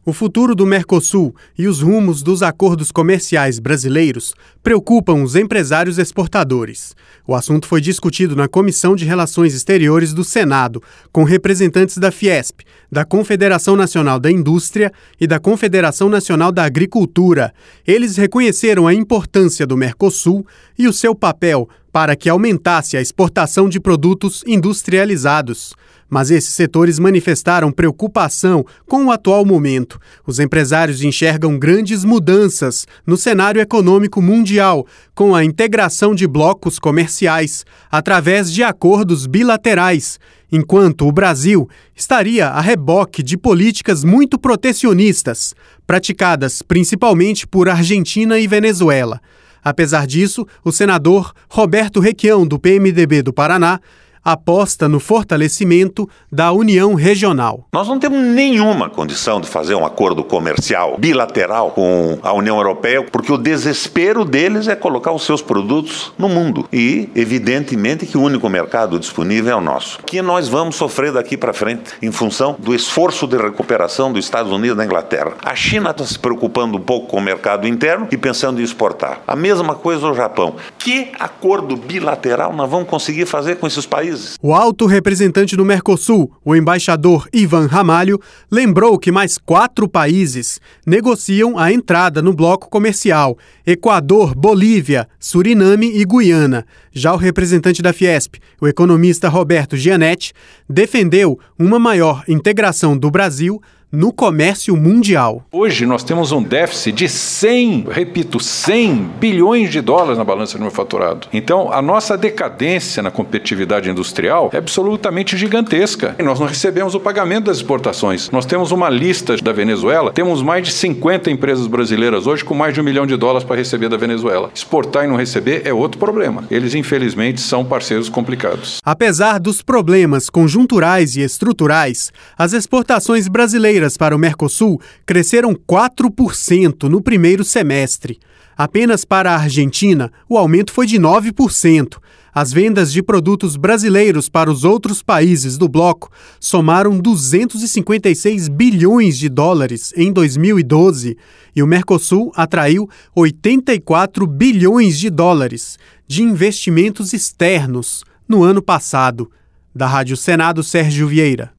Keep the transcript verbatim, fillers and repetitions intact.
O futuro do Mercosul e os rumos dos acordos comerciais brasileiros preocupam os empresários exportadores. O assunto foi discutido na Comissão de Relações Exteriores do Senado, com representantes da Fiesp, da Confederação Nacional da Indústria e da Confederação Nacional da Agricultura. Eles reconheceram a importância do Mercosul e o seu papel para que aumentasse a exportação de produtos industrializados. Mas esses setores manifestaram preocupação com o atual momento. Os empresários enxergam grandes mudanças no cenário econômico mundial, com a integração de blocos comerciais através de acordos bilaterais, enquanto o Brasil estaria a reboque de políticas muito protecionistas, praticadas principalmente por Argentina e Venezuela. Apesar disso, o senador Roberto Requião, do P M D B do Paraná, aposta no fortalecimento da União Regional. Nós não temos nenhuma condição de fazer um acordo comercial bilateral com a União Europeia, porque o desespero deles é colocar os seus produtos no mundo. E, evidentemente, que o único mercado disponível é o nosso. Que nós vamos sofrer daqui para frente, em função do esforço de recuperação dos Estados Unidos e da Inglaterra. A China está se preocupando um pouco com o mercado interno e pensando em exportar. A mesma coisa o Japão. Que acordo bilateral nós vamos conseguir fazer com esses países? O alto representante do Mercosul, o embaixador Ivan Ramalho, lembrou que mais quatro países negociam a entrada no bloco comercial: Equador, Bolívia, Suriname e Guiana. Já o representante da Fiesp, o economista Roberto Gianetti, defendeu uma maior integração do Brasil no comércio mundial. Hoje nós temos um déficit de cem, repito, cem bilhões de dólares na balança de manufaturado. Então, a nossa decadência na competitividade industrial é absolutamente gigantesca. E nós não recebemos o pagamento das exportações. Nós temos uma lista da Venezuela, temos mais de cinquenta empresas brasileiras hoje com mais de um milhão de dólares para receber da Venezuela. Exportar e não receber é outro problema. Eles, infelizmente, são parceiros complicados. Apesar dos problemas conjunturais e estruturais, as exportações brasileiras para o Mercosul cresceram quatro por cento no primeiro semestre. Apenas para a Argentina, o aumento foi de nove por cento. As vendas de produtos brasileiros para os outros países do bloco somaram duzentos e cinquenta e seis bilhões de dólares em dois mil e doze e o Mercosul atraiu oitenta e quatro bilhões de dólares de investimentos externos no ano passado. Da Rádio Senado, Sérgio Vieira.